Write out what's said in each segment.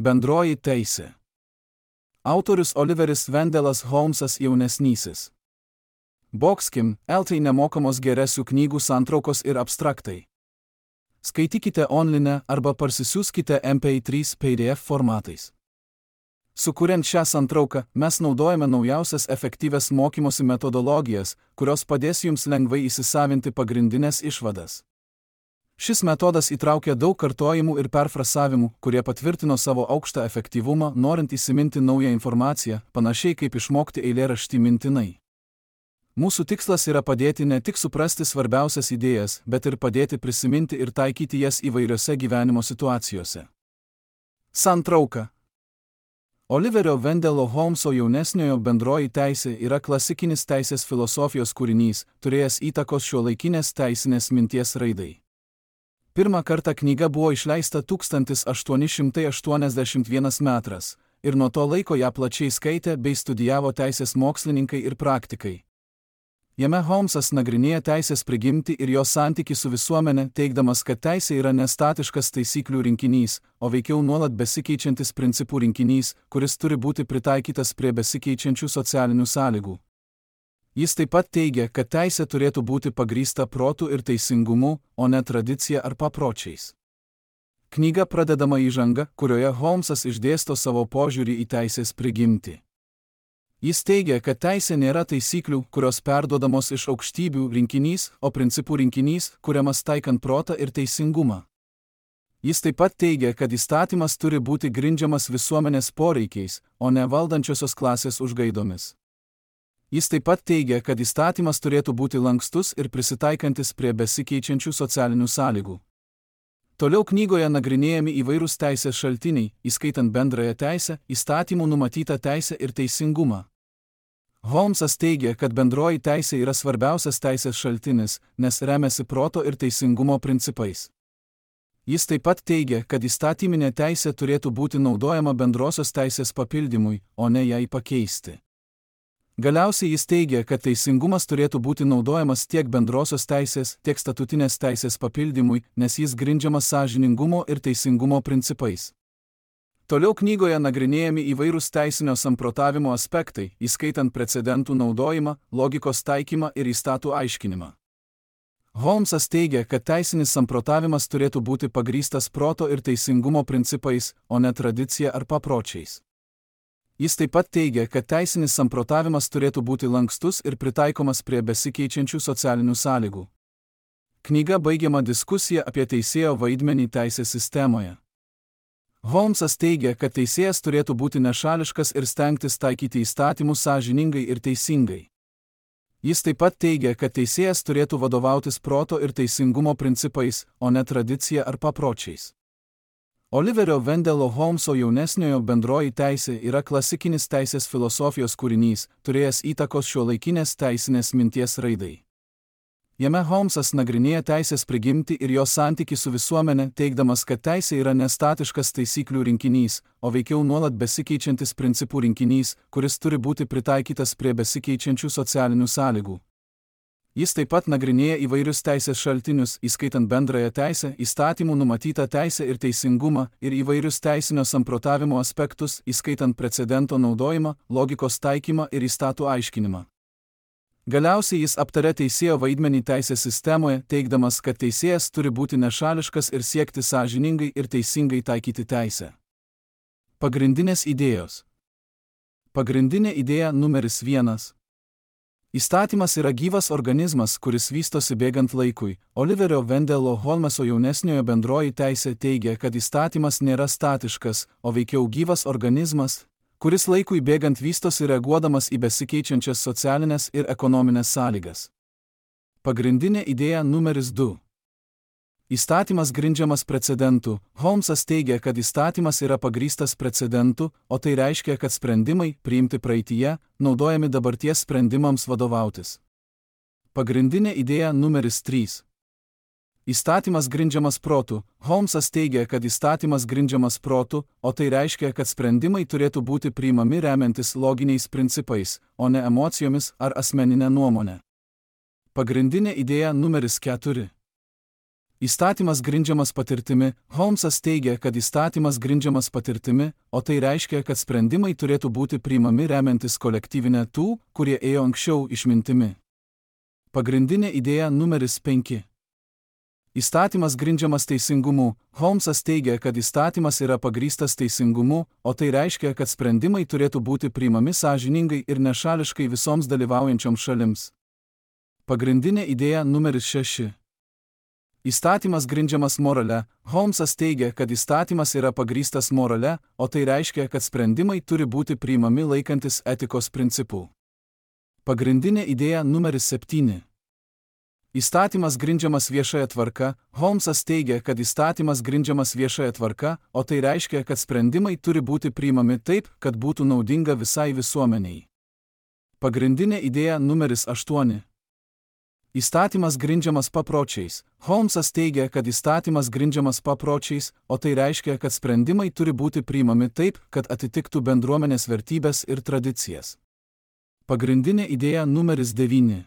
Bendroji teisė. Autorius Oliveris Vendelas Holmsas jaunesnysis. Boxkim, LT nemokamos geresių knygų santraukos ir abstraktai. Skaitykite online arba parsisiųskite MP3 PDF formatais. Sukuriant šią santrauką, mes naudojame naujausias efektyvias mokymosi metodologijas, kurios padės jums lengvai įsisavinti pagrindinės išvadas. Šis metodas įtraukia daug kartojimų ir perfrasavimų, kurie patvirtino savo aukštą efektyvumą, norint įsiminti naują informaciją, panašiai kaip išmokti eilėraštį mintinai. Mūsų tikslas yra padėti ne tik suprasti svarbiausias idėjas, bet ir padėti prisiminti ir taikyti jas įvairiose gyvenimo situacijose. Santrauka. Oliverio Wendelo Holmso jaunesniojo Bendroji teisė yra klasikinis teisės filosofijos kūrinys, turėjęs įtakos šiuolaikinės teisinės minties raidai. Pirmą kartą knyga buvo išleista 1881 metais, ir nuo to laiko ją plačiai skaitė bei studijavo teisės mokslininkai ir praktikai. Jame Holmsas nagrinėja teisės prigimtį ir jo santykį su visuomenė, teigdamas, kad teisė yra nestatiškas taisyklių rinkinys, o veikiau nuolat besikeičiantis principų rinkinys, kuris turi būti pritaikytas prie besikeičiančių socialinių sąlygų. Jis taip pat teigia, kad teisė turėtų būti pagrįsta protu ir teisingumu, o ne tradicija ar papročiais. Knyga pradedama įžanga, kurioje Holmsas išdėsto savo požiūrį į teisės prigimtį. Jis teigia, kad teisė nėra taisyklių, kurios perduodamos iš aukštybių rinkinys, o principų rinkinys, kuriamas taikant protą ir teisingumą. Jis taip pat teigia, kad įstatymas turi būti grindžiamas visuomenės poreikiais, o ne valdančiosios klasės užgaidomis. Jis taip pat teigia, kad įstatymas turėtų būti lankstus ir prisitaikantis prie besikeičiančių socialinių sąlygų. Toliau knygoje nagrinėjami įvairūs teisės šaltiniai, įskaitant bendrąją teisę, įstatymų numatytą teisę ir teisingumą. Holmsas teigia, kad bendroji teisė yra svarbiausias teisės šaltinis, nes remiasi proto ir teisingumo principais. Jis taip pat teigia, kad įstatyminė teisė turėtų būti naudojama bendrosios teisės papildymui, o ne jai pakeisti. Galiausiai jis teigia, kad teisingumas turėtų būti naudojamas tiek bendrosios teisės, tiek statutinės teisės papildymui, nes jis grindžiamas sąžiningumo ir teisingumo principais. Toliau knygoje nagrinėjami įvairūs teisinio samprotavimo aspektai, įskaitant precedentų naudojimą, logikos taikymą ir įstatų aiškinimą. Holmsas teigia, kad teisinis samprotavimas turėtų būti pagrįstas proto ir teisingumo principais, o ne tradicija ar papročiais. Jis taip pat teigia, kad teisinis samprotavimas turėtų būti lankstus ir pritaikomas prie besikeičiančių socialinių sąlygų. Knyga baigiama diskusija apie teisėjo vaidmenį teisės sistemoje. Holmsas teigia, kad teisėjas turėtų būti nešališkas ir stengtis taikyti įstatymus sąžiningai ir teisingai. Jis taip pat teigia, kad teisėjas turėtų vadovautis proto ir teisingumo principais, o ne tradicija ar papročiais. Oliverio Wendelo Holmso jaunesniojo Bendroji teisė yra klasikinis teisės filosofijos kūrinys, turėjęs įtakos šiuolaikinės teisinės minties raidai. Jame Holmsas nagrinėja teisės prigimtį ir jo santykį su visuomenė, teigdamas, kad teisė yra nestatiškas taisyklių rinkinys, o veikiau nuolat besikeičiantis principų rinkinys, kuris turi būti pritaikytas prie besikeičiančių socialinių sąlygų. Jis taip pat nagrinėja įvairius teisės šaltinius, įskaitant bendrąją teisę, įstatymų numatytą teisę ir teisingumą, ir įvairius teisinio samprotavimo aspektus, įskaitant precedento naudojimą, logikos taikymą ir įstatų aiškinimą. Galiausiai jis aptarė teisėjo vaidmenį teisės sistemoje, teigdamas, kad teisėjas turi būti nešališkas ir siekti sąžiningai ir teisingai taikyti teisę. Pagrindinės idėjos. Pagrindinė idėja numeris 1. Įstatymas yra gyvas organizmas, kuris vystosi bėgant laikui. Oliverio Wendelo Holmso jaunesniojo Bendroji teisė teigia, kad įstatymas nėra statiškas, o veikiau gyvas organizmas, kuris laikui bėgant vystosi reaguodamas į besikeičiančias socialinės ir ekonominės sąlygas. Pagrindinė idėja numeris 2. Įstatymas grindžiamas precedentu. Holmsas teigia, kad įstatymas yra pagrįstas precedentu, o tai reiškia, kad sprendimai, priimti praeityje, naudojami dabarties sprendimams vadovautis. Pagrindinė idėja numeris 3. Įstatymas grindžiamas protu. Holmsas teigia, kad įstatymas grindžiamas protu, o tai reiškia, kad sprendimai turėtų būti priimami remiantis loginiais principais, o ne emocijomis ar asmeninė nuomonė. Pagrindinė idėja numeris 4. Įstatymas grindžiamas patirtimi. Holmsas teigia, kad įstatymas grindžiamas patirtimi, o tai reiškia, kad sprendimai turėtų būti priimami remiantis kolektyvinę tų, kurie ėjo anksčiau, išmintimi. Pagrindinė idėja numeris 5. Įstatymas grindžiamas teisingumu. Holmsas teigia, kad įstatymas yra pagrįstas teisingumu, o tai reiškia, kad sprendimai turėtų būti priimami sąžiningai ir nešališkai visoms dalyvaujančioms šalims. Pagrindinė idėja numeris 6. Įstatymas grindžiamas morale. Holmsas teigia, kad įstatymas yra pagrįstas morale, o tai reiškia, kad sprendimai turi būti priimami laikantis etikos principų. Pagrindinė idėja numeris 7. Įstatymas grindžiamas viešąja tvarka. Holmsas teigia, kad įstatymas grindžiamas viešąja tvarka, o tai reiškia, kad sprendimai turi būti priimami taip, kad būtų naudinga visai visuomeniai. Pagrindinė idėja numeris 8. Įstatymas grindžiamas papročiais. Holmsas teigia, kad įstatymas grindžiamas papročiais, o tai reiškia, kad sprendimai turi būti priimami taip, kad atitiktų bendruomenės vertybės ir tradicijas. Pagrindinė idėja numeris 9.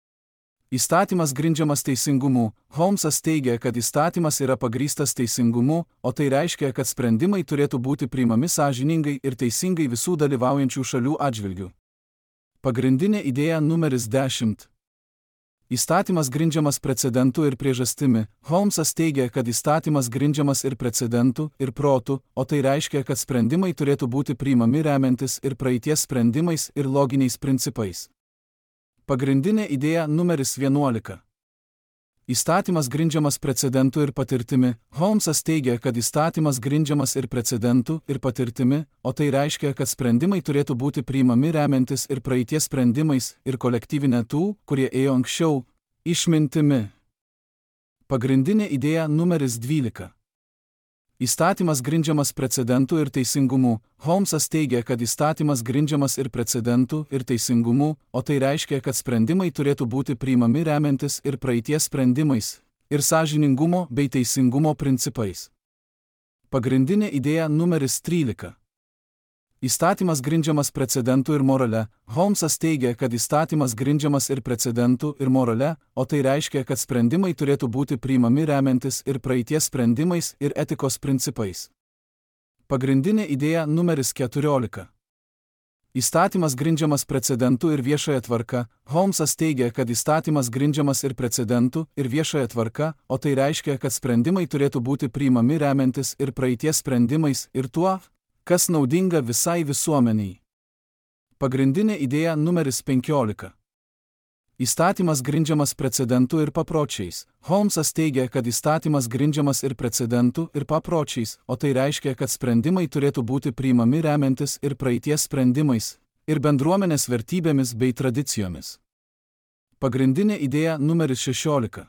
Įstatymas grindžiamas teisingumu. Holmsas teigia, kad įstatymas yra pagrįstas teisingumu, o tai reiškia, kad sprendimai turėtų būti priimami sąžiningai ir teisingai visų dalyvaujančių šalių atžvilgių. Pagrindinė idėja numeris 10. Įstatymas grindžiamas precedentu ir priežastimi. Holmsas teigia, kad įstatymas grindžiamas ir precedentu, ir protu, o tai reiškia, kad sprendimai turėtų būti priimami remiantis ir praeities sprendimais ir loginiais principais. Pagrindinė idėja numeris 11. Įstatymas grindžiamas precedentu ir patirtimi. Holmsas teigia, kad įstatymas grindžiamas ir precedentu, ir patirtimi, o tai reiškia, kad sprendimai turėtų būti priimami remiantis ir praeities sprendimais, ir kolektyvinė tų, kurie ėjo anksčiau, išmintimi. Pagrindinė idėja numeris 12. Įstatymas grindžiamas precedentu ir teisingumu. Holmsas teigia, kad įstatymas grindžiamas ir precedentu, ir teisingumu, o tai reiškia, kad sprendimai turėtų būti priimami remiantis ir praeities sprendimais, ir sąžiningumo bei teisingumo principais. Pagrindinė idėja numeris 13. Įstatymas grindžiamas precedentu ir morale. Holmsas teigia, kad įstatymas grindžiamas ir precedentu, ir morale, o tai reiškia, kad sprendimai turėtų būti priimami remiantis ir praeities sprendimais, ir etikos principais. Pagrindinė idėja numeris 14. Įstatymas grindžiamas precedentu ir viešąja tvarka. Holmsas teigia, kad įstatymas grindžiamas ir precedentu, ir viešąja tvarka, o tai reiškia, kad sprendimai turėtų būti priimami remiantis ir praeities sprendimais, ir tuo, kas naudinga visai visuomeniai. Pagrindinė idėja numeris 15. Įstatymas grindžiamas precedentu ir papročiais. Holmsas teigia, kad įstatymas grindžiamas ir precedentu, ir papročiais, o tai reiškia, kad sprendimai turėtų būti priimami remiantis ir praeities sprendimais, ir bendruomenės vertybėmis bei tradicijomis. Pagrindinė idėja numeris 16.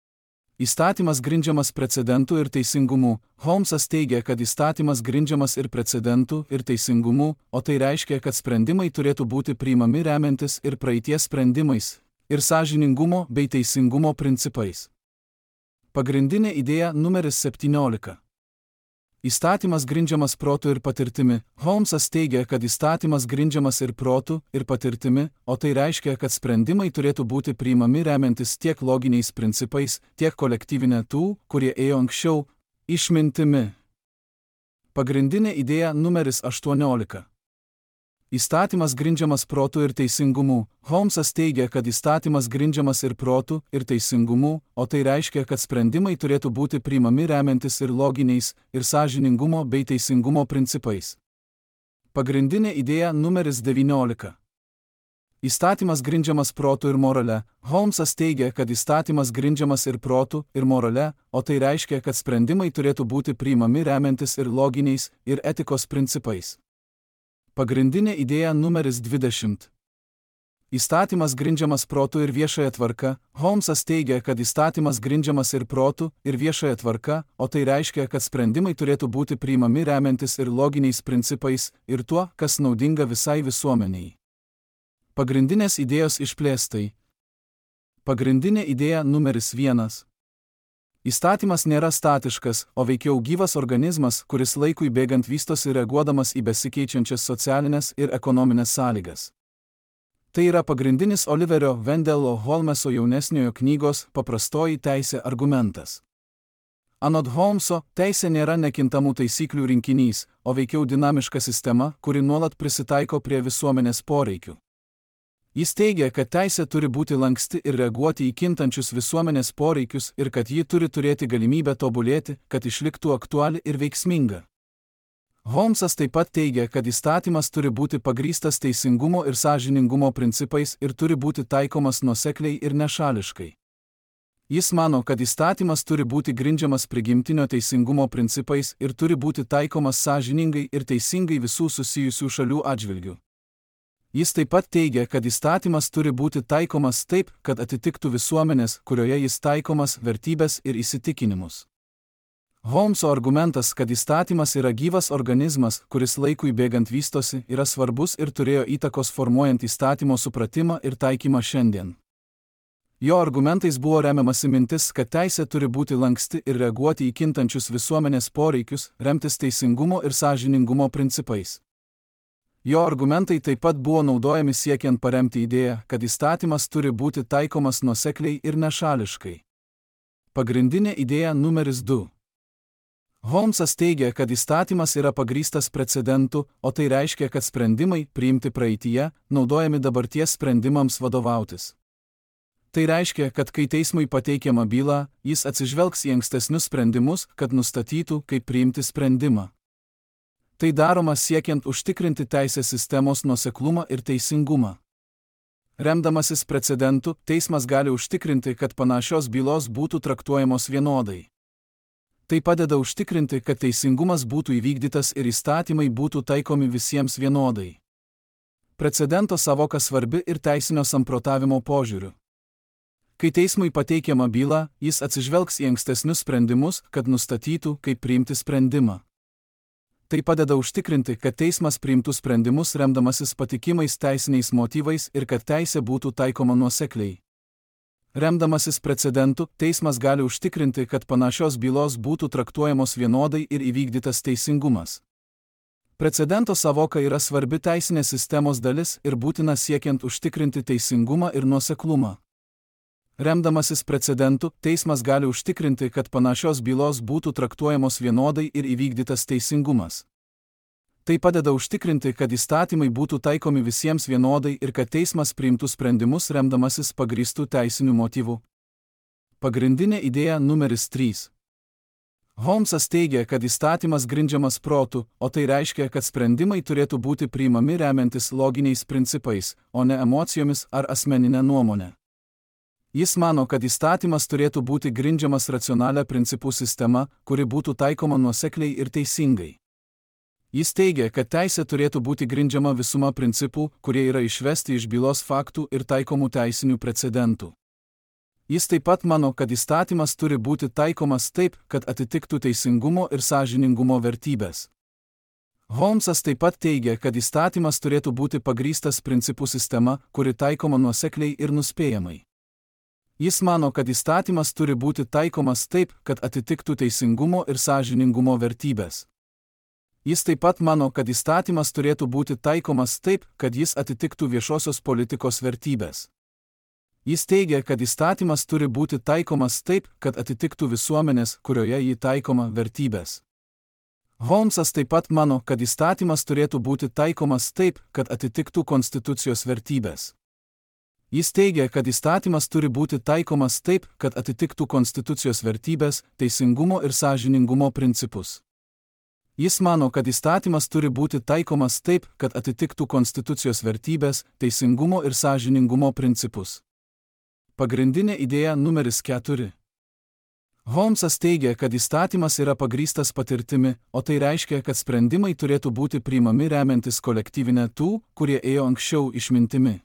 Įstatymas grindžiamas precedentu ir teisingumu. Holmsas teigia, kad įstatymas grindžiamas ir precedentu, ir teisingumu, o tai reiškia, kad sprendimai turėtų būti priimami remiantis ir praeities sprendimais, ir sąžiningumo bei teisingumo principais. Pagrindinė idėja numeris 17. Įstatymas grindžiamas protu ir patirtimi. Holmsas teigia, kad įstatymas grindžiamas ir protu, ir patirtimi, o tai reiškia, kad sprendimai turėtų būti priimami remiantis tiek loginiais principais, tiek kolektyvinė tų, kurie ėjo anksčiau, išmintimi. Pagrindinė idėja numeris 18. Įstatymas grindžiamas protu ir teisingumu. Holmsas teigia, kad įstatymas grindžiamas ir protu, ir teisingumu, o tai reiškia, kad sprendimai turėtų būti priimami remiantis ir loginiais, ir sąžiningumo bei teisingumo principais. Pagrindinė idėja numeris 19. Įstatymas grindžiamas protu ir morale. Holmsas teigia, kad įstatymas grindžiamas ir protu, ir morale, o tai reiškia, kad sprendimai turėtų būti priimami remiantis ir loginiais, ir etikos principais. Pagrindinė idėja numeris 20. Įstatymas grindžiamas protu ir viešąja tvarka. Holmsas teigia, kad įstatymas grindžiamas ir protu, ir viešąja tvarka, o tai reiškia, kad sprendimai turėtų būti priimami remiantis ir loginiais principais, ir tuo, kas naudinga visai visuomeniai. Pagrindinės idėjos išplėstai. Pagrindinė idėja numeris 1. Įstatymas nėra statiškas, o veikiau gyvas organizmas, kuris laikui bėgant vystosi reaguodamas į besikeičiančias socialinės ir ekonominės sąlygas. Tai yra pagrindinis Oliverio Wendelo Holmeso jaunesniojo knygos Paprastoji teisė argumentas. Anot Holmeso, teisė nėra nekintamų taisyklių rinkinys, o veikiau dinamiška sistema, kuri nuolat prisitaiko prie visuomenės poreikių. Jis teigia, kad teisė turi būti lanksti ir reaguoti į kintančius visuomenės poreikius ir kad ji turi turėti galimybę tobulėti, kad išliktų aktuali ir veiksminga. Holmesas taip pat teigia, kad įstatymas turi būti pagrįstas teisingumo ir sąžiningumo principais ir turi būti taikomas nuosekliai ir nešališkai. Jis mano, kad įstatymas turi būti grindžiamas prigimtinio teisingumo principais ir turi būti taikomas sąžiningai ir teisingai visų susijusių šalių atžvilgių. Jis taip pat teigia, kad įstatymas turi būti taikomas taip, kad atitiktų visuomenės, kurioje jis taikomas, vertybės ir įsitikinimus. Holmeso argumentas, kad įstatymas yra gyvas organizmas, kuris laikui bėgant vystosi, yra svarbus ir turėjo įtakos formuojant įstatymo supratimą ir taikymą šiandien. Jo argumentais buvo remiamasi mintis, kad teisė turi būti lanksti ir reaguoti į kintančius visuomenės poreikius, remtis teisingumo ir sąžiningumo principais. Jo argumentai taip pat buvo naudojami siekiant paremti idėją, kad įstatymas turi būti taikomas nuosekliai ir nešališkai. Pagrindinė idėja numeris 2. Holmesas teigia, kad įstatymas yra pagrįstas precedentu, o tai reiškia, kad sprendimai, priimti praeityje, naudojami dabarties sprendimams vadovautis. Tai reiškia, kad kai teismui pateikiama byla, jis atsižvelgs į ankstesnius sprendimus, kad nustatytų, kaip priimti sprendimą. Tai daroma siekiant užtikrinti teisės sistemos nuoseklumą ir teisingumą. Remdamasis precedentu, teismas gali užtikrinti, kad panašios bylos būtų traktuojamos vienodai. Tai padeda užtikrinti, kad teisingumas būtų įvykdytas ir įstatymai būtų taikomi visiems vienodai. Precedento savoka svarbi ir teisinio samprotavimo požiūriu. Kai teismui pateikiama byla, jis atsižvelgs į ankstesnius sprendimus, kad nustatytų, kaip priimti sprendimą. Tai padeda užtikrinti, kad teismas priimtų sprendimus remdamasis patikimais teisiniais motyvais ir kad teisė būtų taikoma nuosekliai. Remdamasis precedentu, teismas gali užtikrinti, kad panašios bylos būtų traktuojamos vienodai ir įvykdytas teisingumas. Precedento savoka yra svarbi teisinės sistemos dalis ir būtina siekiant užtikrinti teisingumą ir nuoseklumą. Remdamasis precedentu, teismas gali užtikrinti, kad panašios bylos būtų traktuojamos vienodai ir įvykdytas teisingumas. Tai padeda užtikrinti, kad įstatymai būtų taikomi visiems vienodai ir kad teismas priimtų sprendimus remdamasis pagrįstų teisinių motyvų. Pagrindinė idėja numeris 3. Holmesas teigia, kad įstatymas grindžiamas protu, o tai reiškia, kad sprendimai turėtų būti priimami remiantis loginiais principais, o ne emocijomis ar asmeninė nuomonė. Jis mano, kad įstatymas turėtų būti grindžiamas racionalia principų sistema, kuri būtų taikoma nuosekliai ir teisingai. Jis teigia, kad teisė turėtų būti grindžiama visuma principų, kurie yra išvesti iš bylos faktų ir taikomų teisinių precedentų. Jis taip pat mano, kad įstatymas turi būti taikomas taip, kad atitiktų teisingumo ir sąžiningumo vertybės. Holmesas taip pat teigia, kad įstatymas turėtų būti pagrįstas principų sistema, kuri taikoma nuosekliai ir nuspėjamai. Jis mano, kad įstatymas turi būti taikomas taip, kad atitiktų teisingumo ir sąžiningumo vertybės. Jis taip pat mano, kad įstatymas turėtų būti taikomas taip, kad jis atitiktų viešosios politikos vertybės. Jis teigia, kad įstatymas turi būti taikomas taip, kad atitiktų visuomenės, kurioje jį taikoma, vertybės. Holmesas taip pat mano, kad įstatymas turėtų būti taikomas taip, kad atitiktų konstitucijos vertybės. Jis teigia, kad įstatymas turi būti taikomas taip, kad atitiktų konstitucijos vertybės, teisingumo ir sąžiningumo principus. Jis mano, kad įstatymas turi būti taikomas taip, kad atitiktų konstitucijos vertybės, teisingumo ir sąžiningumo principus. Pagrindinė idėja numeris 4. Holmesas teigia, kad įstatymas yra pagrįstas patirtimi, o tai reiškia, kad sprendimai turėtų būti priimami remiantis kolektyvinę tų, kurie ėjo anksčiau išmintimi.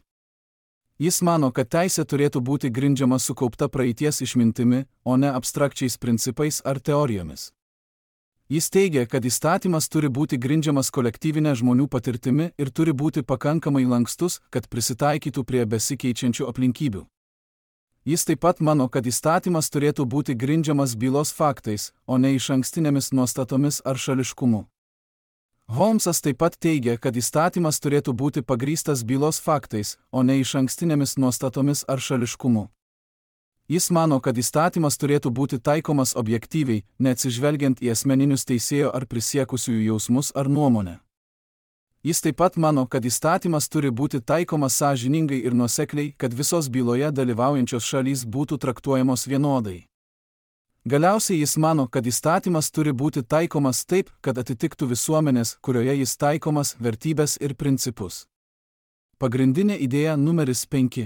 Jis mano, kad teisė turėtų būti grindžiama sukaupta praeities išmintimi, o ne abstrakčiais principais ar teorijomis. Jis teigia, kad įstatymas turi būti grindžiamas kolektyvinė žmonių patirtimi ir turi būti pakankamai lankstus, kad prisitaikytų prie besikeičiančių aplinkybių. Jis taip pat mano, kad įstatymas turėtų būti grindžiamas bylos faktais, o ne išankstinėmis nuostatomis ar šališkumu. Holmesas taip pat teigia, kad įstatymas turėtų būti pagrįstas bylos faktais, o ne išankstinėmis nuostatomis ar šališkumu. Jis mano, kad įstatymas turėtų būti taikomas objektyviai, neatsižvelgiant į asmeninius teisėjo ar prisiekusiųjų jausmus ar nuomonę. Jis taip pat mano, kad įstatymas turi būti taikomas sąžiningai ir nuosekliai, kad visos byloje dalyvaujančios šalys būtų traktuojamos vienodai. Galiausiai jis mano, kad įstatymas turi būti taikomas taip, kad atitiktų visuomenės, kurioje jis taikomas, vertybės ir principus. Pagrindinė idėja numeris 5.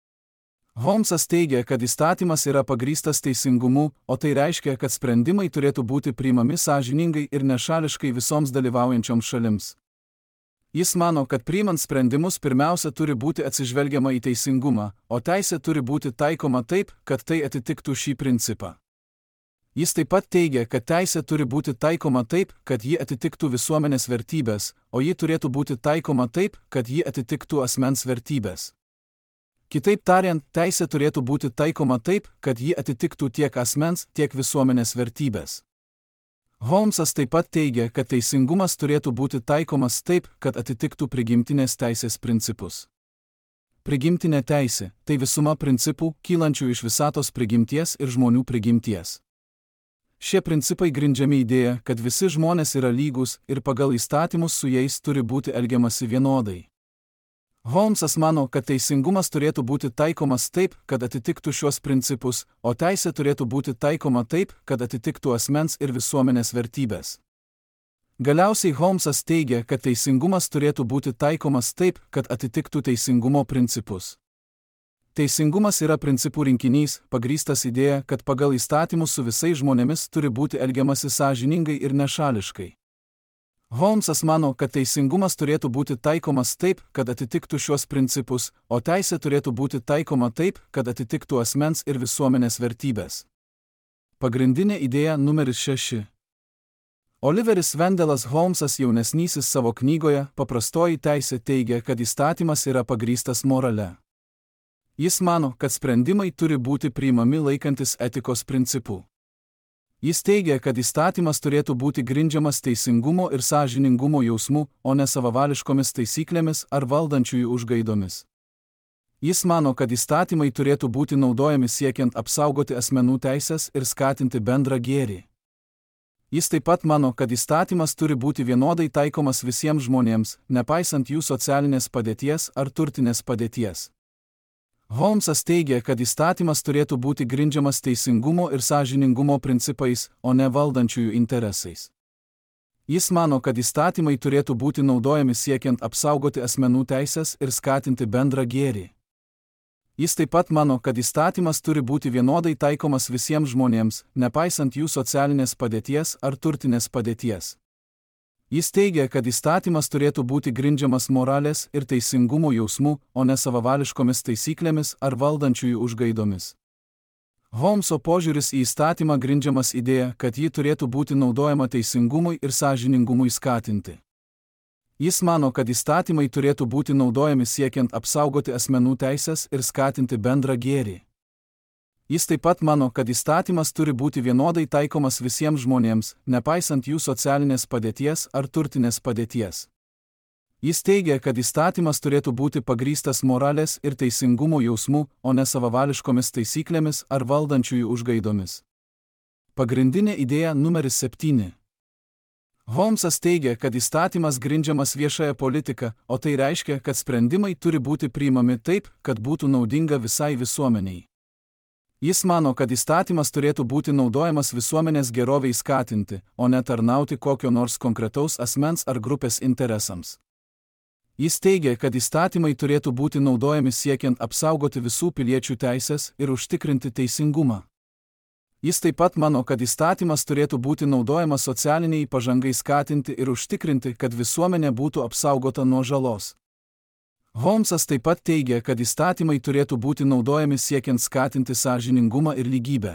Holmsas teigia, kad įstatymas yra pagrįstas teisingumu, o tai reiškia, kad sprendimai turėtų būti priimami sąžiningai ir nešališkai visoms dalyvaujančioms šalims. Jis mano, kad priimant sprendimus pirmiausia turi būti atsižvelgiama į teisingumą, o teisė turi būti taikoma taip, kad tai atitiktų šį principą. Jis taip pat teigia, kad teisė turi būti taikoma taip, kad ji atitiktų visuomenės vertybės, o ji turėtų būti taikoma taip, kad ji atitiktų asmens vertybės. Kitaip tariant, teisė turėtų būti taikoma taip, kad ji atitiktų tiek asmens, tiek visuomenės vertybės. Holmsas taip pat teigia, kad teisingumas turėtų būti taikomas taip, kad atitiktų prigimtinės teisės principus. Prigimtinė teisė – tai visuma principų, kylančių iš visatos prigimties ir žmonių prigimties. Šie principai grindžiami idėja, kad visi žmonės yra lygūs ir pagal įstatymus su jais turi būti elgiamasi vienodai. Holmsas mano, kad teisingumas turėtų būti taikomas taip, kad atitiktų šios principus, o teisė turėtų būti taikoma taip, kad atitiktų asmens ir visuomenės vertybės. Galiausiai Holmsas teigia, kad teisingumas turėtų būti taikomas taip, kad atitiktų teisingumo principus. Teisingumas yra principų rinkinys, pagrįstas idėja, kad pagal įstatymus su visais žmonėmis turi būti elgiamasi sąžiningai ir nešališkai. Holmsas mano, kad teisingumas turėtų būti taikomas taip, kad atitiktų šios principus, o teisė turėtų būti taikoma taip, kad atitiktų asmens ir visuomenės vertybės. Pagrindinė idėja numeris 6. Oliveris Vendelas Holmsas jaunesnysis savo knygoje Paprastoji teisė teigia, kad įstatymas yra pagrįstas morale. Jis mano, kad sprendimai turi būti priimami laikantis etikos principų. Jis teigia, kad įstatymas turėtų būti grindžiamas teisingumo ir sąžiningumo jausmu, o ne savavališkomis taisyklėmis ar valdančiųjų užgaidomis. Jis mano, kad įstatymai turėtų būti naudojami siekiant apsaugoti asmenų teisės ir skatinti bendrą gėrį. Jis taip pat mano, kad įstatymas turi būti vienodai taikomas visiems žmonėms, nepaisant jų socialinės padėties ar turtinės padėties. Holmsas teigia, kad įstatymas turėtų būti grindžiamas teisingumo ir sąžiningumo principais, o ne valdančiųjų interesais. Jis mano, kad įstatymai turėtų būti naudojami siekiant apsaugoti asmenų teisės ir skatinti bendrą gėrį. Jis taip pat mano, kad įstatymas turi būti vienodai taikomas visiems žmonėms, nepaisant jų socialinės padėties ar turtinės padėties. Jis teigia, kad įstatymas turėtų būti grindžiamas moralės ir teisingumo jausmu, o ne savavališkomis taisyklėmis ar valdančiųjų užgaidomis. Holmso požiūris į įstatymą grindžiamas idėja, kad ji turėtų būti naudojama teisingumui ir sąžiningumui skatinti. Jis mano, kad įstatymai turėtų būti naudojami siekiant apsaugoti asmenų teisės ir skatinti bendrą gėrį. Jis taip pat mano, kad įstatymas turi būti vienodai taikomas visiems žmonėms, nepaisant jų socialinės padėties ar turtinės padėties. Jis teigia, kad įstatymas turėtų būti pagrįstas moralės ir teisingumo jausmu, o ne savavališkomis taisyklėmis ar valdančiųjų užgaidomis. Pagrindinė idėja numeris 7. Holmsas teigia, kad įstatymas grindžiamas viešąją politiką, o tai reiškia, kad sprendimai turi būti priimami taip, kad būtų naudinga visai visuomeniai. Jis mano, kad įstatymas turėtų būti naudojamas visuomenės geroviai skatinti, o ne tarnauti kokio nors konkretaus asmens ar grupės interesams. Jis teigia, kad įstatymai turėtų būti naudojami siekiant apsaugoti visų piliečių teisės ir užtikrinti teisingumą. Jis taip pat mano, kad įstatymas turėtų būti naudojamas socialiniai pažangai skatinti ir užtikrinti, kad visuomenė būtų apsaugota nuo žalos. Holmsas taip pat teigia, kad įstatymai turėtų būti naudojami siekiant skatinti sąžiningumą ir lygybę.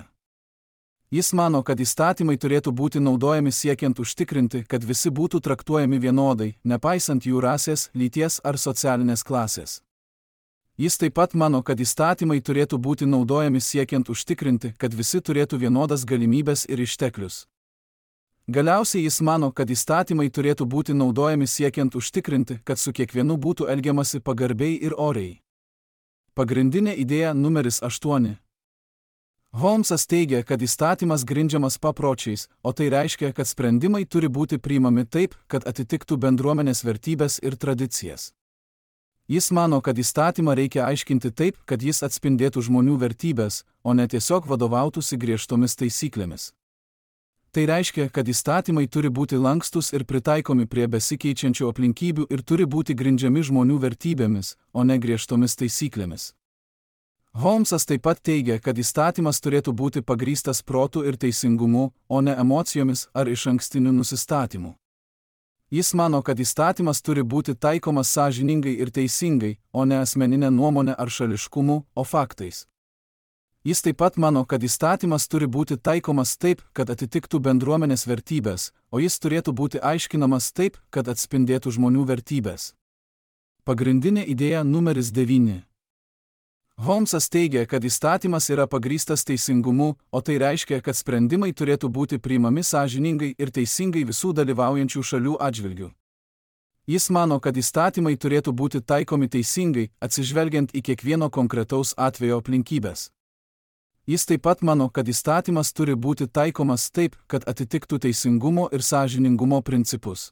Jis mano, kad įstatymai turėtų būti naudojami siekiant užtikrinti, kad visi būtų traktuojami vienodai, nepaisant jų rasės, lyties ar socialinės klasės. Jis taip pat mano, kad įstatymai turėtų būti naudojami siekiant užtikrinti, kad visi turėtų vienodas galimybes ir išteklius. Galiausiai jis mano, kad įstatymai turėtų būti naudojami siekiant užtikrinti, kad su kiekvienu būtų elgiamasi pagarbiai ir oriai. Pagrindinė idėja numeris 8. Holmesas teigia, kad įstatymas grindžiamas papročiais, o tai reiškia, kad sprendimai turi būti priimami taip, kad atitiktų bendruomenės vertybes ir tradicijas. Jis mano, kad įstatymą reikia aiškinti taip, kad jis atspindėtų žmonių vertybės, o ne tiesiog vadovautųsi griežtomis taisyklėmis. Tai reiškia, kad įstatymai turi būti lankstus ir pritaikomi prie besikeičiančių aplinkybių ir turi būti grindžiami žmonių vertybėmis, o ne griežtomis taisyklėmis. Holmesas taip pat teigia, kad įstatymas turėtų būti pagrįstas protu ir teisingumu, o ne emocijomis ar išankstiniu nusistatymu. Jis mano, kad įstatymas turi būti taikomas sąžiningai ir teisingai, o ne asmeninė nuomonė ar šališkumu, o faktais. Jis taip pat mano, kad įstatymas turi būti taikomas taip, kad atitiktų bendruomenės vertybės, o jis turėtų būti aiškinamas taip, kad atspindėtų žmonių vertybės. Pagrindinė idėja numeris 9. Holmesas teigia, kad įstatymas yra pagrįstas teisingumu, o tai reiškia, kad sprendimai turėtų būti priimami sąžiningai ir teisingai visų dalyvaujančių šalių atžvilgių. Jis mano, kad įstatymai turėtų būti taikomi teisingai, atsižvelgiant į kiekvieno konkretaus atvejo aplinkybės. Jis taip pat mano, kad įstatymas turi būti taikomas taip, kad atitiktų teisingumo ir sąžiningumo principus.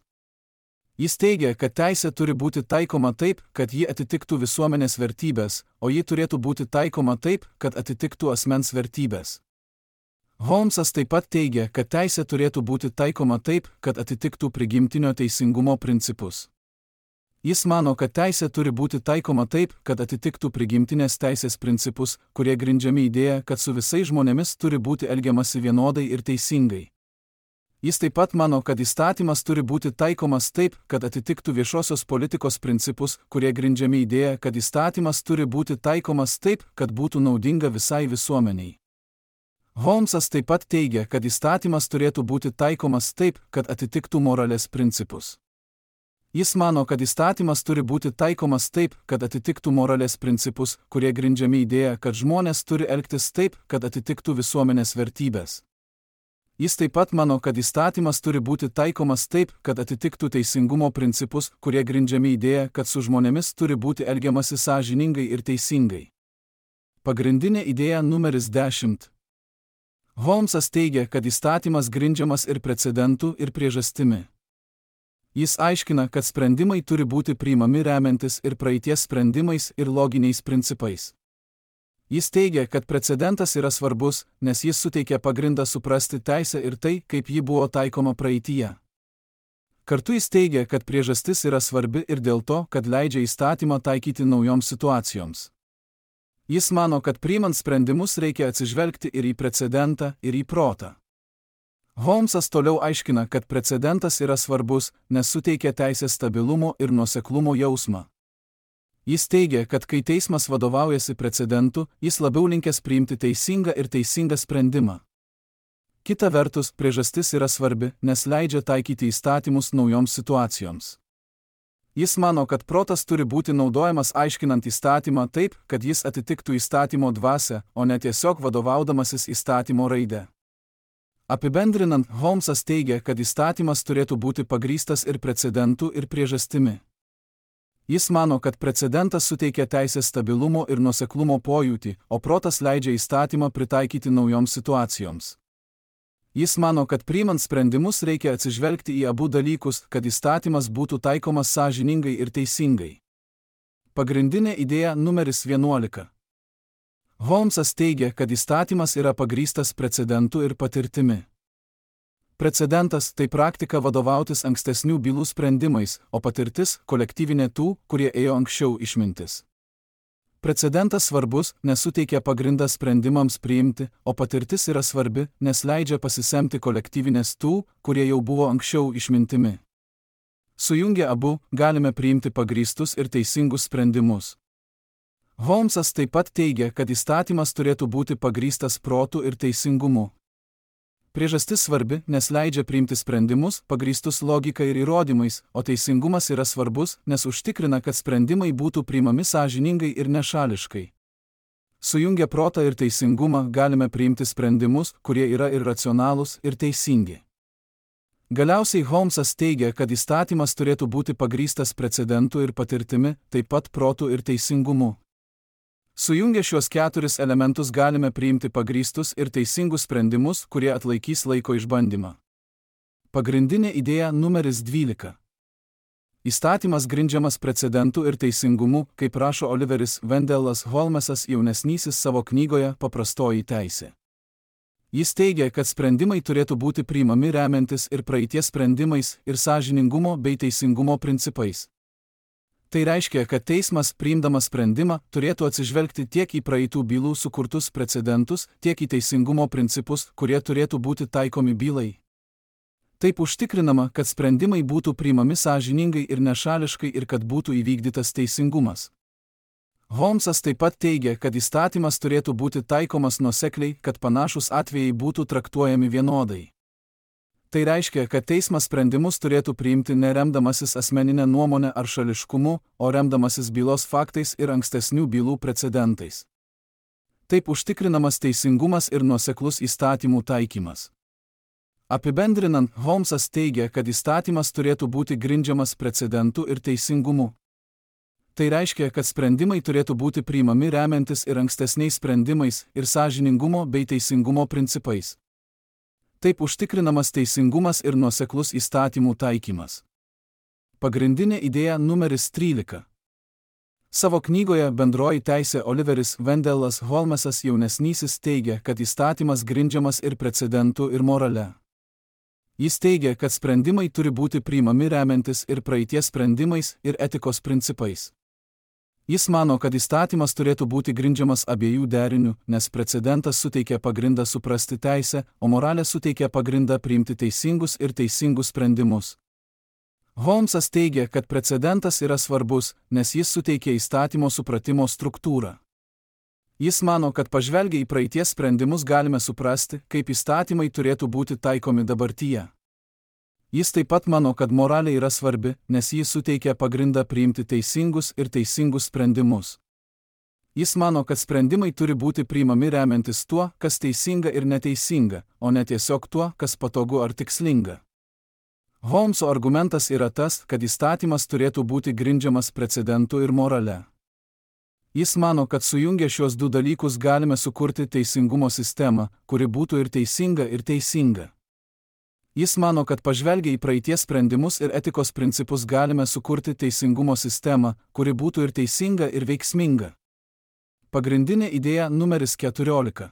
Jis teigia, kad teisė turi būti taikoma taip, kad ji atitiktų visuomenės vertybės, o ji turėtų būti taikoma taip, kad atitiktų asmens vertybės. Holmesas taip pat teigia, kad teisė turėtų būti taikoma taip, kad atitiktų prigimtinio teisingumo principus. Jis mano, kad teisė turi būti taikoma taip, kad atitiktų prigimtinės teisės principus, kurie grindžiami idėja, kad su visais žmonėmis turi būti elgiamasi vienodai ir teisingai. Jis taip pat mano, kad įstatymas turi būti taikomas taip, kad atitiktų viešosios politikos principus, kurie grindžiami idėja, kad įstatymas turi būti taikomas taip, kad būtų naudinga visai visuomeniai. Holmesas taip pat teigia, kad įstatymas turėtų būti taikomas taip, kad atitiktų moralės principus. Jis mano, kad įstatymas turi būti taikomas taip, kad atitiktų moralės principus, kurie grindžiami idėja, kad žmonės turi elgtis taip, kad atitiktų visuomenės vertybės. Jis taip pat mano, kad įstatymas turi būti taikomas taip, kad atitiktų teisingumo principus, kurie grindžiami idėja, kad su žmonėmis turi būti elgiamasi sąžiningai ir teisingai. Pagrindinė idėja numeris 10. Holmesas teigia, kad įstatymas grindžiamas ir precedentu ir priežastimi. Jis aiškina, kad sprendimai turi būti priimami remiantis ir praeities sprendimais ir loginiais principais. Jis teigia, kad precedentas yra svarbus, nes jis suteikia pagrindą suprasti teisę ir tai, kaip ji buvo taikoma praeityje. Kartu jis teigia, kad priežastis yra svarbi ir dėl to, kad leidžia įstatymą taikyti naujoms situacijoms. Jis mano, kad priimant sprendimus reikia atsižvelgti ir į precedentą, ir į protą. Holmesas toliau aiškina, kad precedentas yra svarbus, nes suteikia teisės stabilumo ir nuoseklumo jausmą. Jis teigia, kad kai teismas vadovaujasi precedentu, jis labiau linkęs priimti teisingą ir teisingą sprendimą. Kita vertus, priežastis yra svarbi, nes leidžia taikyti įstatymus naujoms situacijoms. Jis mano, kad protas turi būti naudojamas aiškinant įstatymą taip, kad jis atitiktų įstatymo dvasią, o ne tiesiog vadovaudamasis įstatymo raide. Apibendrinant, Holmesas teigia, kad įstatymas turėtų būti pagrįstas ir precedentu ir priežastimi. Jis mano, kad precedentas suteikia teisės stabilumo ir nuoseklumo pojūtį, o protas leidžia įstatymą pritaikyti naujoms situacijoms. Jis mano, kad priimant sprendimus reikia atsižvelgti į abu dalykus, kad įstatymas būtų taikomas sąžiningai ir teisingai. Pagrindinė idėja numeris 11. Holmesas teigia, kad įstatymas yra pagrįstas precedentu ir patirtimi. Precedentas – tai praktika vadovautis ankstesnių bylų sprendimais, o patirtis – kolektyvinė tų, kurie ėjo anksčiau išmintis. Precedentas svarbus, nes suteikia pagrindą sprendimams priimti, o patirtis yra svarbi, nes leidžia pasisemti kolektyvinės tų, kurie jau buvo anksčiau išmintimi. Sujungę abu, galime priimti pagrįstus ir teisingus sprendimus. Holmesas taip pat teigia, kad įstatymas turėtų būti pagrįstas protu ir teisingumu. Priežastis svarbi, nes leidžia priimti sprendimus, pagrįstus logika ir įrodymais, o teisingumas yra svarbus, nes užtikrina, kad sprendimai būtų priimami sąžiningai ir nešališkai. Sujungę protą ir teisingumą galime priimti sprendimus, kurie yra ir racionalūs, ir teisingi. Galiausiai Holmesas teigia, kad įstatymas turėtų būti pagrįstas precedentu ir patirtimi, taip pat protu ir teisingumu. Sujungę šiuos 4 elementus galime priimti pagrįstus ir teisingus sprendimus, kurie atlaikys laiko išbandymą. Pagrindinė idėja numeris 12. Įstatymas grindžiamas precedentu ir teisingumu, kaip rašo Oliveris Wendelas Holmesas jaunesnysis savo knygoje Paprastoji teisė. Jis teigia, kad sprendimai turėtų būti priimami remiantis ir praeities sprendimais ir sąžiningumo bei teisingumo principais. Tai reiškia, kad teismas, priimdamas sprendimą, turėtų atsižvelgti tiek į praeitų bylų sukurtus precedentus, tiek į teisingumo principus, kurie turėtų būti taikomi bylai. Taip užtikrinama, kad sprendimai būtų priimami sąžiningai ir nešališkai ir kad būtų įvykdytas teisingumas. Holmesas taip pat teigia, kad įstatymas turėtų būti taikomas nuosekliai, kad panašūs atvejai būtų traktuojami vienodai. Tai reiškia, kad teismas sprendimus turėtų priimti neremdamasis asmeninę nuomonę ar šališkumu, o remdamasis bylos faktais ir ankstesnių bylų precedentais. Taip užtikrinamas teisingumas ir nuoseklus įstatymų taikymas. Apibendrinant, Holmesas teigia, kad įstatymas turėtų būti grindžiamas precedentu ir teisingumu. Tai reiškia, kad sprendimai turėtų būti priimami remiantis ir ankstesniais sprendimais ir sąžiningumo bei teisingumo principais. Taip užtikrinamas teisingumas ir nuoseklus įstatymų taikymas. Pagrindinė idėja numeris 13. Savo knygoje Bendroji teisė Oliveris Wendelas Holmesas jaunesnysis teigia, kad įstatymas grindžiamas ir precedentu ir morale. Jis teigia, kad sprendimai turi būti priimami remiantis ir praeities sprendimais ir etikos principais. Jis mano, kad įstatymas turėtų būti grindžiamas abiejų derinių, nes precedentas suteikia pagrindą suprasti teisę, o moralė suteikia pagrindą priimti teisingus ir teisingus sprendimus. Holmesas teigia, kad precedentas yra svarbus, nes jis suteikia įstatymo supratimo struktūrą. Jis mano, kad pažvelgę į praeities sprendimus galime suprasti, kaip įstatymai turėtų būti taikomi dabartyje. Jis taip pat mano, kad moralė yra svarbi, nes jis suteikia pagrindą priimti teisingus ir teisingus sprendimus. Jis mano, kad sprendimai turi būti priimami remiantis tuo, kas teisinga ir neteisinga, o ne tiesiog tuo, kas patogu ar tikslinga. Holmeso argumentas yra tas, kad įstatymas turėtų būti grindžiamas precedentu ir morale. Jis mano, kad sujungę šios du dalykus galime sukurti teisingumo sistemą, kuri būtų ir teisinga, ir teisinga. Jis mano, kad pažvelgę į praeities sprendimus ir etikos principus galime sukurti teisingumo sistemą, kuri būtų ir teisinga, ir veiksminga. Pagrindinė idėja numeris 14.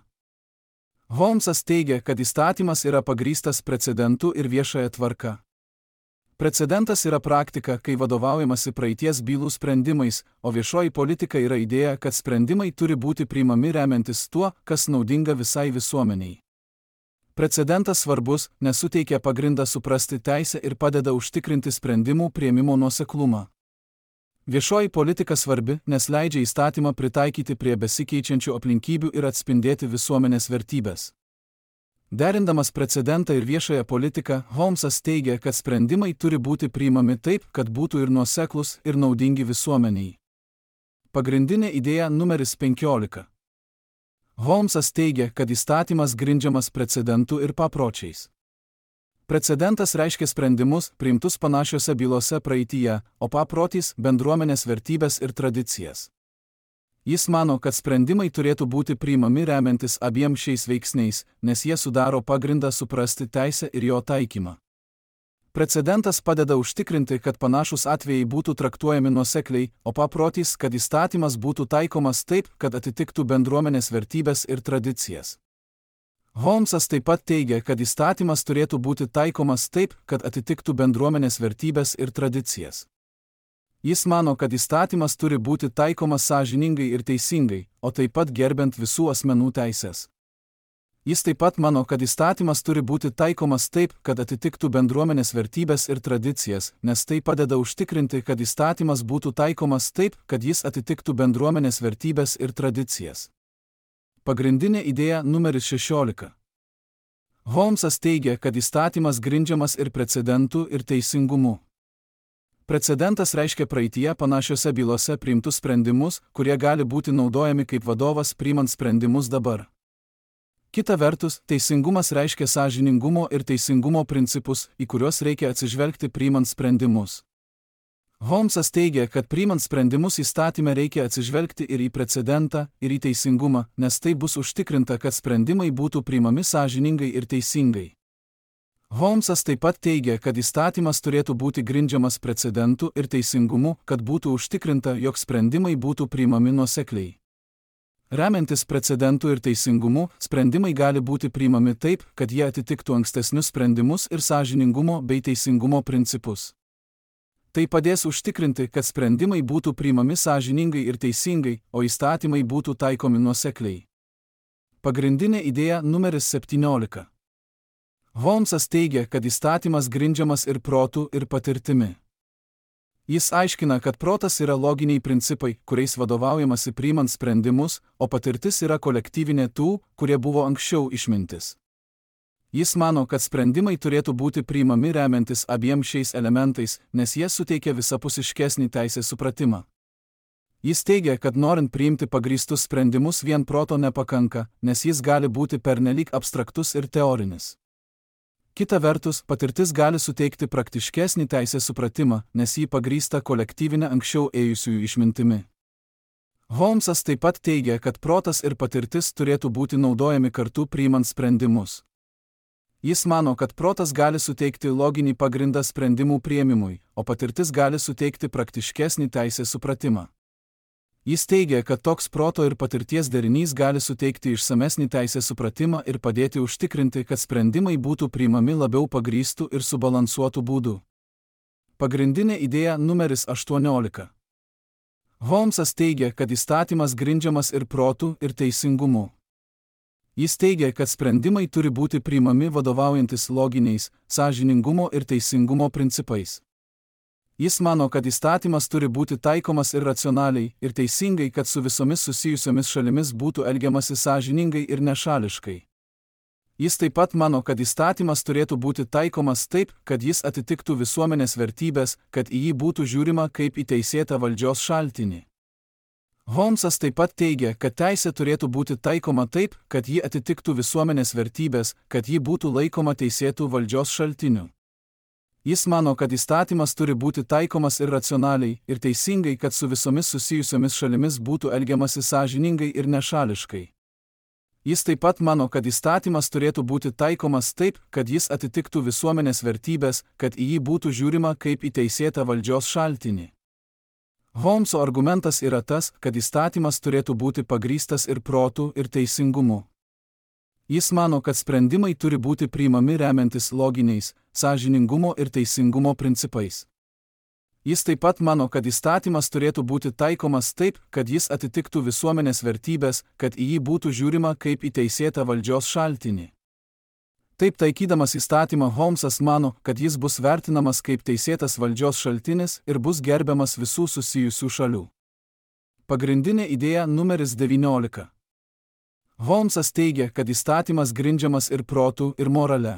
Holmesas teigia, kad įstatymas yra pagrįstas precedentu ir viešąja tvarka. Precedentas yra praktika, kai vadovaujamasi praeities bylų sprendimais, o viešoji politika yra idėja, kad sprendimai turi būti priimami remiantis tuo, kas naudinga visai visuomeniai. Precedentas svarbus, nes suteikia pagrindą suprasti teisę ir padeda užtikrinti sprendimų priėmimo nuoseklumą. Viešoji politika svarbi, nes leidžia įstatymą pritaikyti prie besikeičiančių aplinkybių ir atspindėti visuomenės vertybės. Derindamas precedentą ir viešąją politiką, Holmesas teigia, kad sprendimai turi būti priimami taip, kad būtų ir nuoseklus, ir naudingi visuomeniai. Pagrindinė idėja numeris 15. Holmesas teigia, kad įstatymas grindžiamas precedentu ir papročiais. Precedentas reiškia sprendimus, priimtus panašiose bylose praeityje, o paprotys – bendruomenės vertybės ir tradicijas. Jis mano, kad sprendimai turėtų būti priimami remiantis abiem šiais veiksniais, nes jie sudaro pagrindą suprasti teisę ir jo taikymą. Precedentas padeda užtikrinti, kad panašūs atvejai būtų traktuojami nuosekliai, o paprotys, kad įstatymas būtų taikomas taip, kad atitiktų bendruomenės vertybės ir tradicijas. Holmesas taip pat teigia, kad įstatymas turėtų būti taikomas taip, kad atitiktų bendruomenės vertybės ir tradicijas. Jis mano, kad įstatymas turi būti taikomas sąžiningai ir teisingai, o taip pat gerbiant visų asmenų teisės. Jis taip pat mano, kad įstatymas turi būti taikomas taip, kad atitiktų bendruomenės vertybės ir tradicijas, nes tai padeda užtikrinti, kad įstatymas būtų taikomas taip, kad jis atitiktų bendruomenės vertybės ir tradicijas. Pagrindinė idėja numeris 16. Holmesas teigia, kad įstatymas grindžiamas ir precedentu, ir teisingumu. Precedentas reiškia praeityje panašiose bylose priimtus sprendimus, kurie gali būti naudojami kaip vadovas priimant sprendimus dabar. Kita vertus, teisingumas reiškia sąžiningumo ir teisingumo principus, į kuriuos reikia atsižvelgti priimant sprendimus. Holmesas teigia, kad priimant sprendimus įstatyme reikia atsižvelgti ir į precedentą, ir į teisingumą, nes tai bus užtikrinta, kad sprendimai būtų priimami sąžiningai ir teisingai. Holmesas taip pat teigia, kad įstatymas turėtų būti grindžiamas precedentu ir teisingumu, kad būtų užtikrinta, jog sprendimai būtų priimami nuosekliai. Remiantis precedentu ir teisingumu, sprendimai gali būti priimami taip, kad jie atitiktų ankstesnius sprendimus ir sąžiningumo bei teisingumo principus. Tai padės užtikrinti, kad sprendimai būtų priimami sąžiningai ir teisingai, o įstatymai būtų taikomi nuosekliai. Pagrindinė idėja numeris 17. Holmesas teigia, kad įstatymas grindžiamas ir protu, ir patirtimi. Jis aiškina, kad protas yra loginiai principai, kuriais vadovaujamasi priimant sprendimus, o patirtis yra kolektyvinė tų, kurie buvo anksčiau išmintis. Jis mano, kad sprendimai turėtų būti priimami remiantis abiem šiais elementais, nes jie suteikia visapusiškesnį teisės supratimą. Jis teigia, kad norint priimti pagrįstus sprendimus vien proto nepakanka, nes jis gali būti pernelyg abstraktus ir teorinis. Kita vertus, patirtis gali suteikti praktiškesnį teisės supratimą, nes jį pagrįsta kolektyvinė anksčiau ėjusiųjų išmintimi. Holmesas taip pat teigia, kad protas ir patirtis turėtų būti naudojami kartu priimant sprendimus. Jis mano, kad protas gali suteikti loginį pagrindą sprendimų priėmimui, o patirtis gali suteikti praktiškesnį teisės supratimą. Jis teigia, kad toks proto ir patirties derinys gali suteikti išsamesnį teisės supratimą ir padėti užtikrinti, kad sprendimai būtų priimami labiau pagrįstų ir subalansuotų būdų. Pagrindinė idėja numeris 18. Holmesas teigia, kad įstatymas grindžiamas ir protu, ir teisingumu. Jis teigia, kad sprendimai turi būti priimami vadovaujantis loginiais, sąžiningumo ir teisingumo principais. Jis mano, kad įstatymas turi būti taikomas ir racionaliai, ir teisingai, kad su visomis susijusiomis šalimis būtų elgiamasi sąžiningai ir nešališkai. Jis taip pat mano, kad įstatymas turėtų būti taikomas taip, kad jis atitiktų visuomenės vertybės, kad į jį būtų žiūrima kaip į teisėtą valdžios šaltinį. Holmesas taip pat teigia, kad teisė turėtų būti taikoma taip, kad ji atitiktų visuomenės vertybės, kad ji būtų laikoma teisėtų valdžios šaltiniu. Jis mano, kad įstatymas turi būti taikomas ir racionaliai, ir teisingai, kad su visomis susijusiomis šalimis būtų elgiamasi sąžiningai ir nešališkai. Jis taip pat mano, kad įstatymas turėtų būti taikomas taip, kad jis atitiktų visuomenės vertybės, kad į jį būtų žiūrima kaip į teisėtą valdžios šaltinį. Holmeso argumentas yra tas, kad įstatymas turėtų būti pagrįstas ir protu, ir teisingumu. Jis mano, kad sprendimai turi būti priimami remiantis loginiais, sąžiningumo ir teisingumo principais. Jis taip pat mano, kad įstatymas turėtų būti taikomas taip, kad jis atitiktų visuomenės vertybės, kad į jį būtų žiūrima kaip į teisėtą valdžios šaltinį. Taip taikydamas įstatymą Holmesas mano, kad jis bus vertinamas kaip teisėtas valdžios šaltinis ir bus gerbiamas visų susijusių šalių. Pagrindinė idėja numeris 19. Holmesas teigia, kad įstatymas grindžiamas ir protu, ir morale.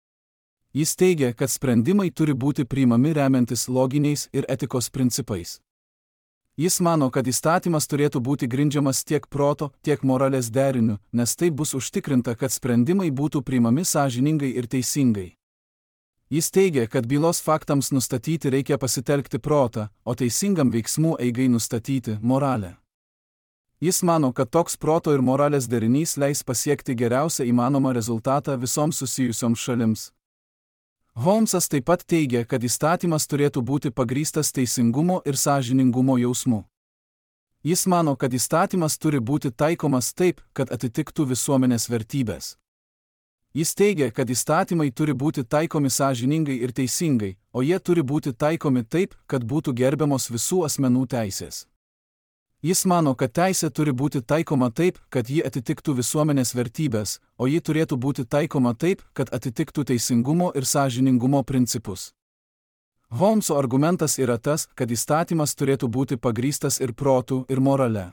Jis teigia, kad sprendimai turi būti priimami remiantis loginiais ir etikos principais. Jis mano, kad įstatymas turėtų būti grindžiamas tiek proto, tiek moralės deriniu, nes tai bus užtikrinta, kad sprendimai būtų priimami sąžiningai ir teisingai. Jis teigia, kad bylos faktams nustatyti reikia pasitelkti protą, o teisingam veiksmų eigai nustatyti moralę. Jis mano, kad toks proto ir moralės derinys leis pasiekti geriausią įmanomą rezultatą visoms susijusioms šalims. Holmesas taip pat teigia, kad įstatymas turėtų būti pagrįstas teisingumo ir sąžiningumo jausmu. Jis mano, kad įstatymas turi būti taikomas taip, kad atitiktų visuomenės vertybės. Jis teigia, kad įstatymai turi būti taikomi sąžiningai ir teisingai, o jie turi būti taikomi taip, kad būtų gerbiamos visų asmenų teisės. Jis mano, kad teisė turi būti taikoma taip, kad ji atitiktų visuomenės vertybės, o ji turėtų būti taikoma taip, kad atitiktų teisingumo ir sąžiningumo principus. Holmeso argumentas yra tas, kad įstatymas turėtų būti pagrįstas ir protu, ir morale.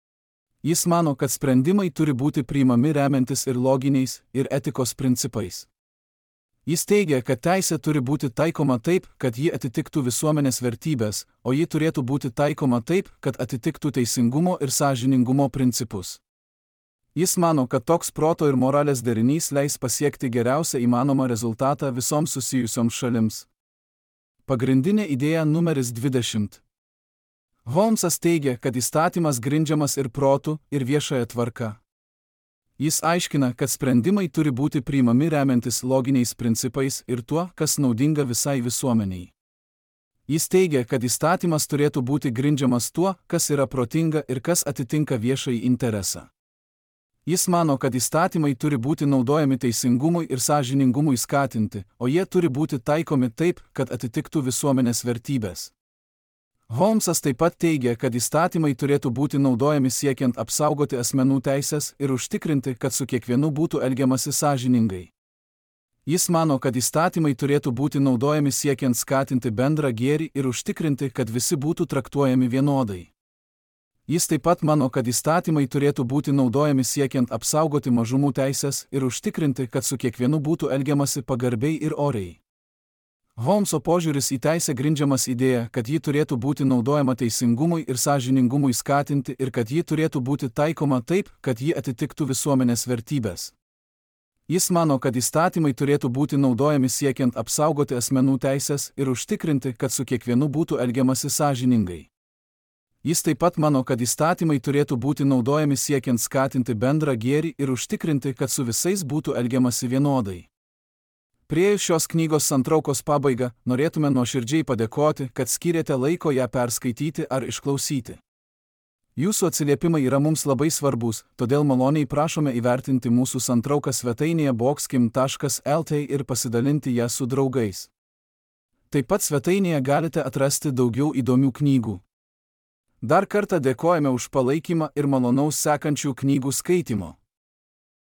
Jis mano, kad sprendimai turi būti priimami remiantis ir loginiais, ir etikos principais. Jis teigia, kad teisė turi būti taikoma taip, kad ji atitiktų visuomenės vertybės, o ji turėtų būti taikoma taip, kad atitiktų teisingumo ir sąžiningumo principus. Jis mano, kad toks proto ir moralės derinys leis pasiekti geriausią įmanomą rezultatą visoms susijusioms šalims. Pagrindinė idėja numeris 20. Holmsas teigia, kad įstatymas grindžiamas ir protu, ir viešąja tvarka. Jis aiškina, kad sprendimai turi būti priimami remiantis loginiais principais ir tuo, kas naudinga visai visuomeniai. Jis teigia, kad įstatymas turėtų būti grindžiamas tuo, kas yra protinga ir kas atitinka viešąjį interesą. Jis mano, kad įstatymai turi būti naudojami teisingumui ir sąžiningumui skatinti, o jie turi būti taikomi taip, kad atitiktų visuomenės vertybės. Holmsas taip pat teigia, kad įstatymai turėtų būti naudojami siekiant apsaugoti asmenų teisės ir užtikrinti, kad su kiekvienu būtų elgiamasi sąžiningai. Jis mano, kad įstatymai turėtų būti naudojami siekiant skatinti bendrą gėrį ir užtikrinti, kad visi būtų traktuojami vienodai. Jis taip pat mano, kad įstatymai turėtų būti naudojami siekiant apsaugoti mažumų teisės ir užtikrinti, kad su kiekvienu būtų elgiamasi pagarbiai ir oriai. Holmso požiūris į teisę grindžiamas idėja, kad ji turėtų būti naudojama teisingumui ir sąžiningumui skatinti ir kad ji turėtų būti taikoma taip, kad ji atitiktų visuomenės vertybės. Jis mano, kad įstatymai turėtų būti naudojami siekiant apsaugoti asmenų teisės ir užtikrinti, kad su kiekvienu būtų elgiamasi sąžiningai. Jis taip pat mano, kad įstatymai turėtų būti naudojami siekiant skatinti bendrą gėrį ir užtikrinti, kad su visais būtų elgiamasi vienodai. Priėjus šios knygos santraukos pabaigą, norėtume nuoširdžiai padėkoti, kad skyrėte laiko ją perskaityti ar išklausyti. Jūsų atsiliepimai yra mums labai svarbus, todėl maloniai prašome įvertinti mūsų santrauką svetainėje boxkim.lt ir pasidalinti ją su draugais. Taip pat svetainėje galite atrasti daugiau įdomių knygų. Dar kartą dėkojame už palaikymą ir malonaus sekančių knygų skaitimo.